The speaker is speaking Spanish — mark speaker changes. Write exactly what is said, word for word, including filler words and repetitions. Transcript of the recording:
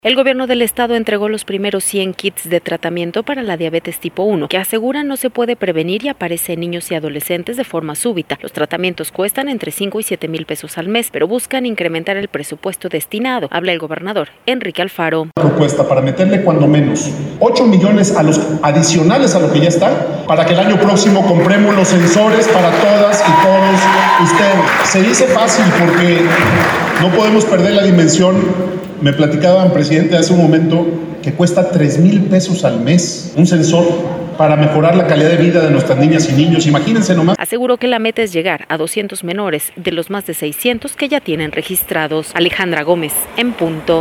Speaker 1: El gobierno del estado entregó los primeros cien kits de tratamiento para la diabetes tipo uno, que aseguran no se puede prevenir y aparece en niños y adolescentes de forma súbita. Los tratamientos cuestan entre cinco y siete mil pesos al mes, pero buscan incrementar el presupuesto destinado. Habla el gobernador Enrique Alfaro.
Speaker 2: Propuesta para meterle cuando menos ocho millones a los adicionales a lo que ya está, para que el año próximo compremos los sensores para todas y todos ustedes. Se dice fácil porque no podemos perder la dimensión. Me platicaban, presidente, hace un momento que cuesta tres mil pesos al mes un sensor para mejorar la calidad de vida de nuestras niñas y niños. Imagínense nomás.
Speaker 1: Aseguró que la meta es llegar a doscientos menores de los más de seiscientos que ya tienen registrados. Alejandra Gómez, en punto.